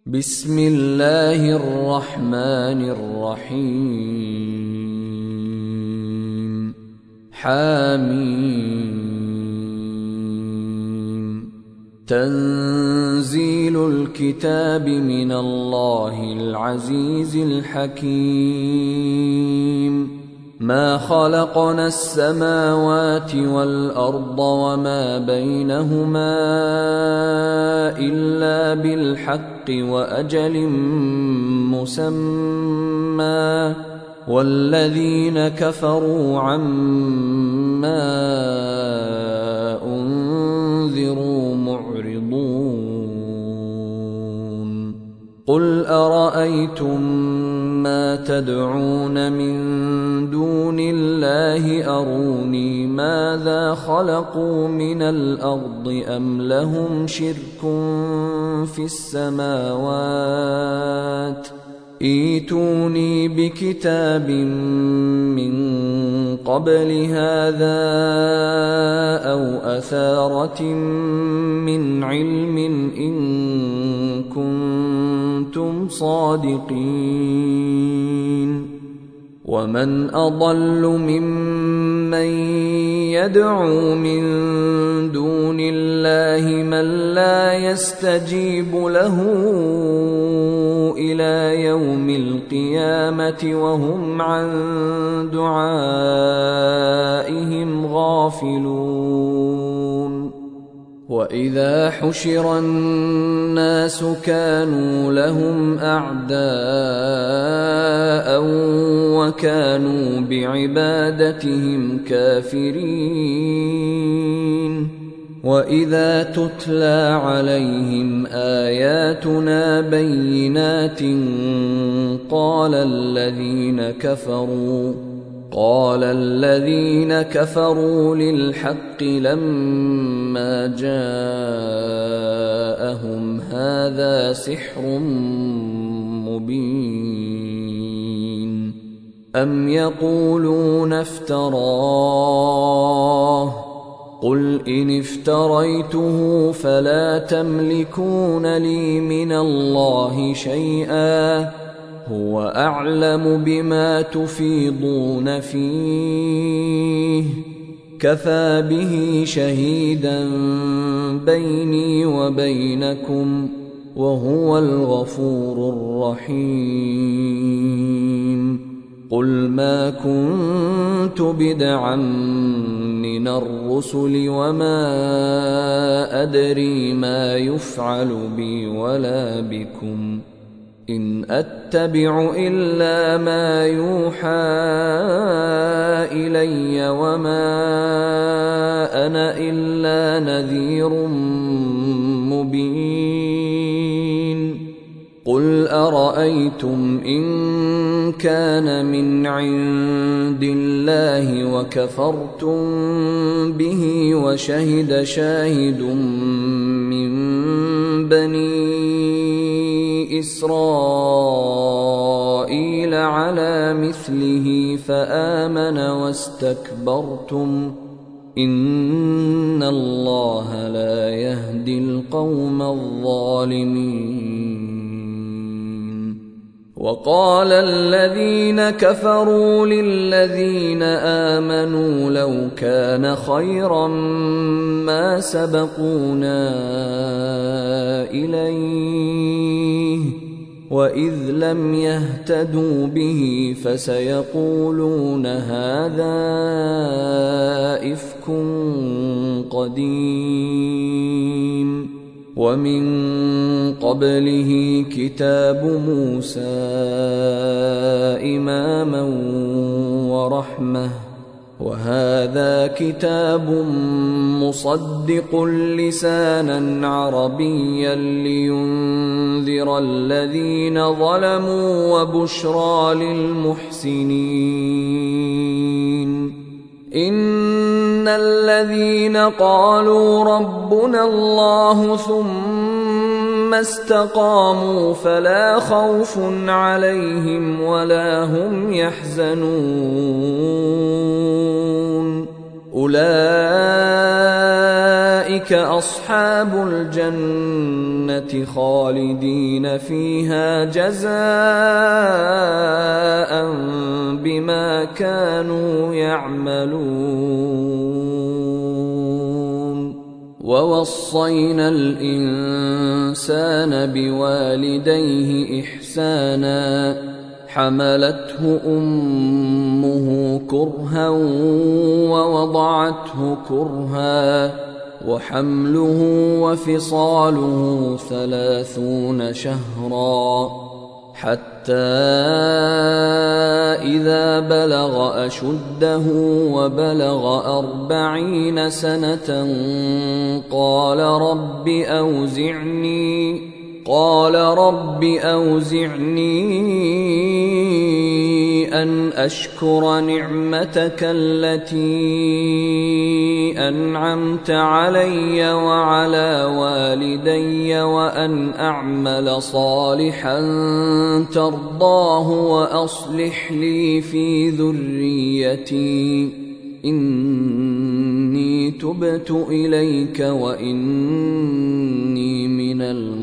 بسم الله الرحمن الرحيم حميم تنزيل الكتاب من الله العزيز الحكيم ما خلقنا السماوات والأرض وما بينهما إلا بالحق وأجل مسمى والذين كفروا عما أنذروا معرضون قل أرأيتم ما تدعون من دون الله أروني ماذا خلقوا من الأرض أم لهم شرك في السماوات ائتوني بكتاب من قبل هذا أو أثارة من علم إن كنتم صادقين ومن أضل ممن يدعو من دون الله من لا يستجيب له إلى يوم القيامة وهم عن دعائهم غافلون وإذا حشر الناس كانوا لهم أعداء وكانوا بعبادتهم كافرين وإذا تتلى عليهم آياتنا بينات قال الذين كفروا للحق لما جاءهم هذا سحر مبين أم يقولون افتراه قل إن افتريته فلا تملكون لي من الله شيئا هو أعلم بما تفيضون فيه كفى به شهيدا بيني وبينكم وهو الغفور الرحيم قل ما كنت بدعا من الرسل وما أدري ما يفعل بي ولا بكم إن أتبع إلا ما يوحى إلي وما أنا إلا نذير مبين قل أرأيتم إن كان من عند الله وكفرتم به وشهد شاهد من بني إسرائيل على مثله فآمن واستكبرتم إن الله لا يهدي القوم الظالمين وقال الذين كفروا للذين آمنوا لو كان خيرا ما سبقونا إليه وإذ لم يهتدوا به فسيقولون هذا إفك قديم ومن قبله كتاب موسى إماما ورحمة وهذا كتاب مصدق لسانا عربيا لينذر الذين ظلموا وبشرى للمحسنين إن الذين قالوا ربنا الله ثم استقاموا فلا خوف عليهم ولا هم يحزنون أولئك أصحاب الجنة خالدين فيها جزاء بما كانوا يعملون. ووصينا الإنسان بوالديه إحسانا حملته أمه كرها ووضعته كرها وحمله وفصاله 30 شهرا حتى إذا بلغ أشده وبلغ 40 سنة قال رب أوزعني أن أشكر نعمتك التي أنعمت علي وعلى والدي وأن أعمل صالحا ترضاه وأصلح لي في ذريتي إني تبت إليك وإني من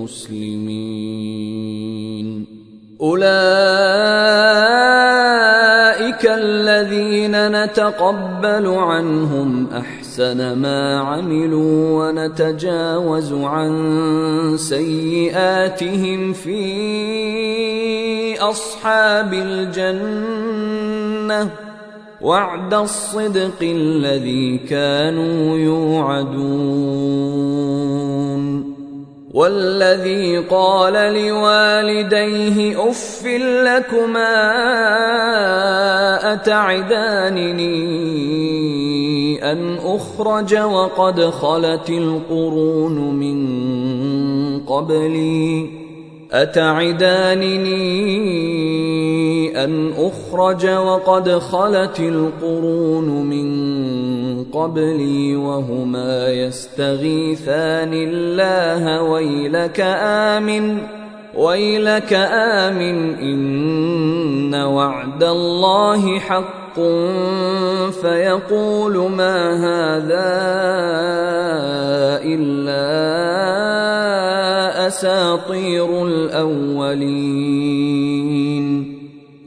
المسلمين. أولئك الذين نتقبل عنهم أحسن ما عملوا ونتجاوز عن سيئاتهم في أصحاب الجنة وعد الصدق الذي كانوا يوعدون. والذي قال لوالديه أف لكما أتعدانني أن أخرج وقد خلت القرون من قبلي وهما يستغيثان الله ويلك آمن إن وعد الله حق فيقول ما هذا إلا أساطير الأولين.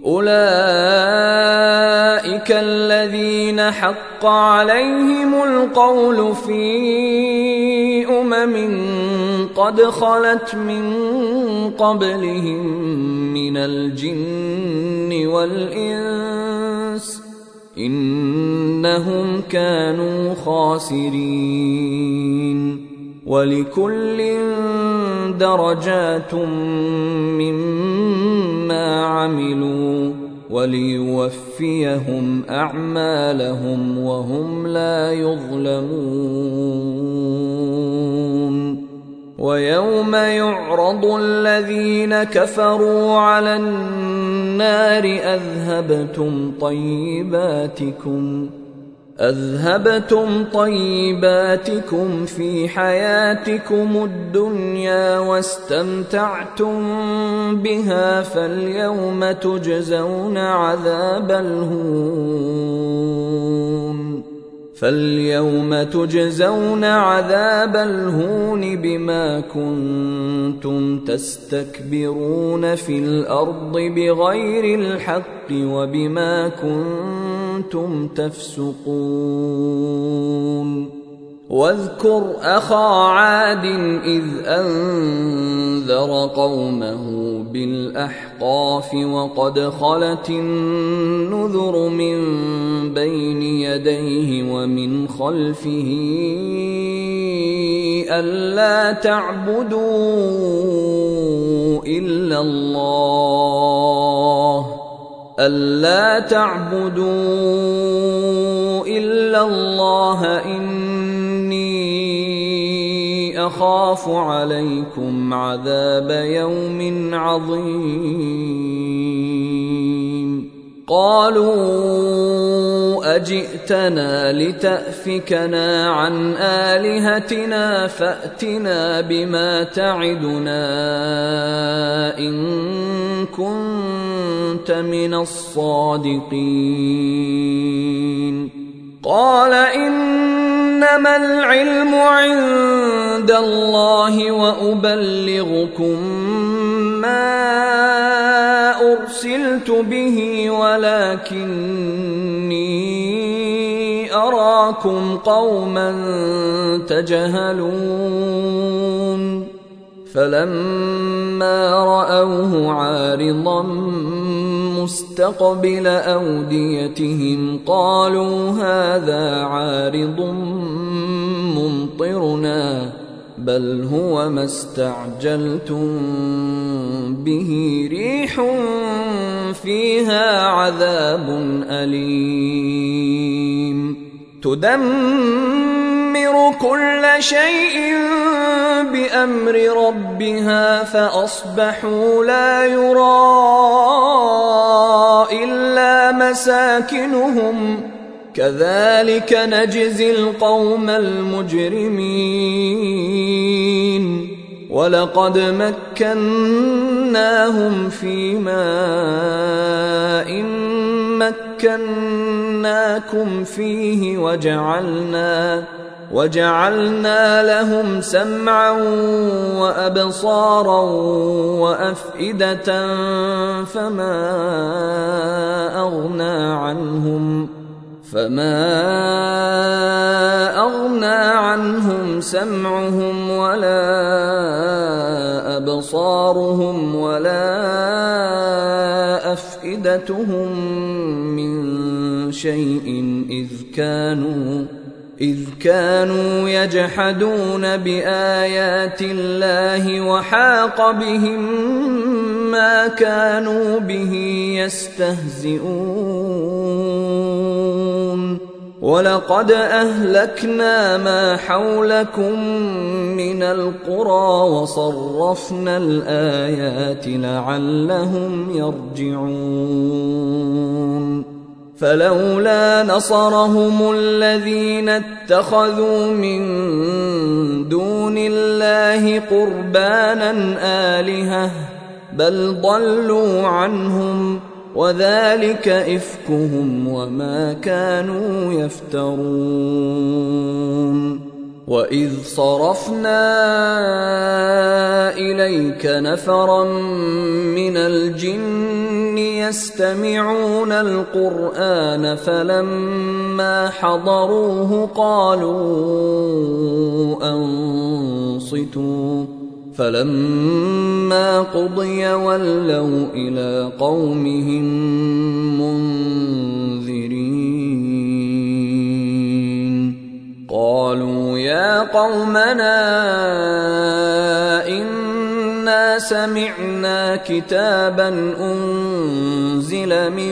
أولئك الذين حق عليهم القول في قد خلت من قبلهم من الجن والإنس إنهم كانوا خاسرين. ولكل درجات مما عملوا وليوفيهم أعمالهم وهم لا يظلمون. ويوم يعرض الذين كفروا على النار أذهبتم طيباتكم في حياتكم الدنيا واستمتعتم بها فاليوم تجزون عذاب الهون بما كنتم تستكبرون في الأرض بغير الحق وبما كنتم تفسقون. واذكر أخا عاد إذ أنذر قومه بالأحقاف وقد خلت النذر من بين يديه ومن خلفه ألا تعبدوا إلا الله إني أخاف عليكم عذاب يوم عظيم. قالوا أجئتنا لتأفكنا عن آلهتنا فأتنا بما تعدنا إن كنت من الصادقين. قال إنما العلم عند الله وأبلغكم ما أرسلت به ولكني أراكم قوما تجهلون فلما رأوه عارضا مستقبل أوديتهم قالوا هذا عارض ممطرنا بل هو ما استعجلتم به ريح فيها عذاب أليم تدمر كل شيء بأمر ربها فأصبحوا لا يرى إلا مساكنهم كذلك نجزي القوم المجرمين ولقد مكناهم في ماء مكناكم فيه وجعلنا لهم سمعا وأبصارا وأفئدة فما أغنى عنهم سمعهم ولا أبصارهم ولا أفئدتهم من شيء إذ كانوا يجحدون بآيات الله وحاق بهم ما كانوا به يستهزئون ولقد أهلكنا ما حولكم من القرى وصرفنا الآيات لعلهم يرجعون فلولا نصرهم الذين اتخذوا من دون الله قربانا آلهة بل ضلوا عنهم وذلك إفكهم وما كانوا يفترون وإذ صرفنا إليك نفرا من الجن يستمعون القرآن فلما حضروه قالوا أنصتوا فلما قضي ولوا إلى قومهم منذرين قالوا يا قومنا إنا سمعنا كتابا أنزل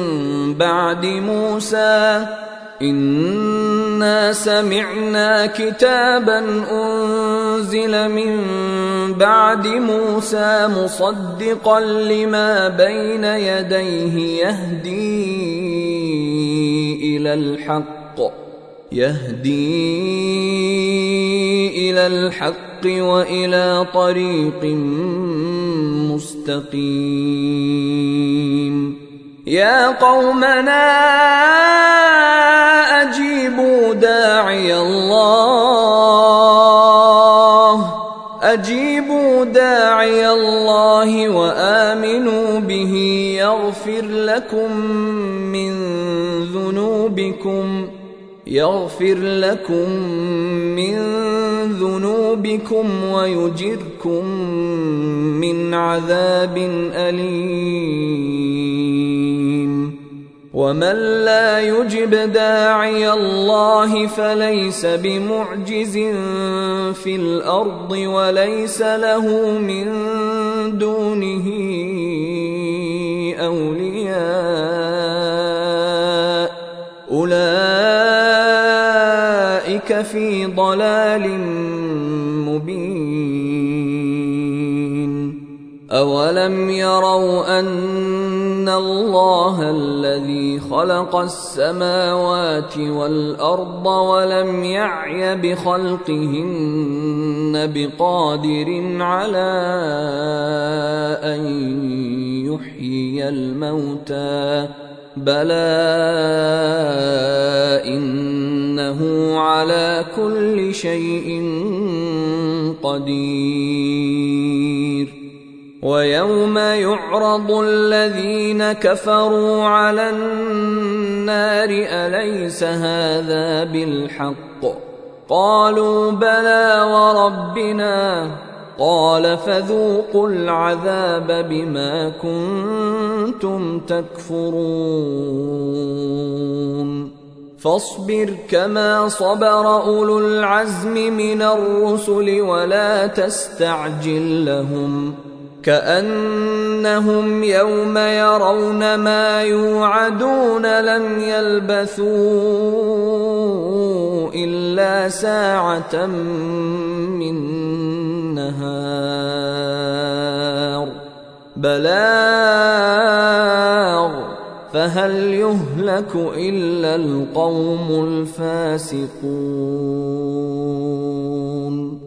من بعد موسى مصدقا لما بين يديه يهدي إلى الحق وإلى طريق مستقيم يا قومنا أجيبوا داعي الله وآمنوا به يغفر لكم من ذنوبكم ويجركم من عذاب أليم ومن لا يجب داعي الله فليس بمعجز في الأرض وليس له من دونه أولياء أولئك في ضلال مبين أولم يروا أن الله الذي خلق السماوات والأرض ولم يعي بخلقهن بقادر على أن يحيي الموتى بلى إن قدير ويوم يعرض الذين كفروا على النار أليس هذا بالحق قالوا بلى وربنا قال فذوقوا العذاب بما كنتم تكفرون فاصبر كما صبر أولو العزم من الرسل ولا تستعجل لهم كأنهم يوم يرون ما يوعدون لم يلبثوا إلا ساعة من نهار بلاغ فهل يهلك إلا القوم الفاسقون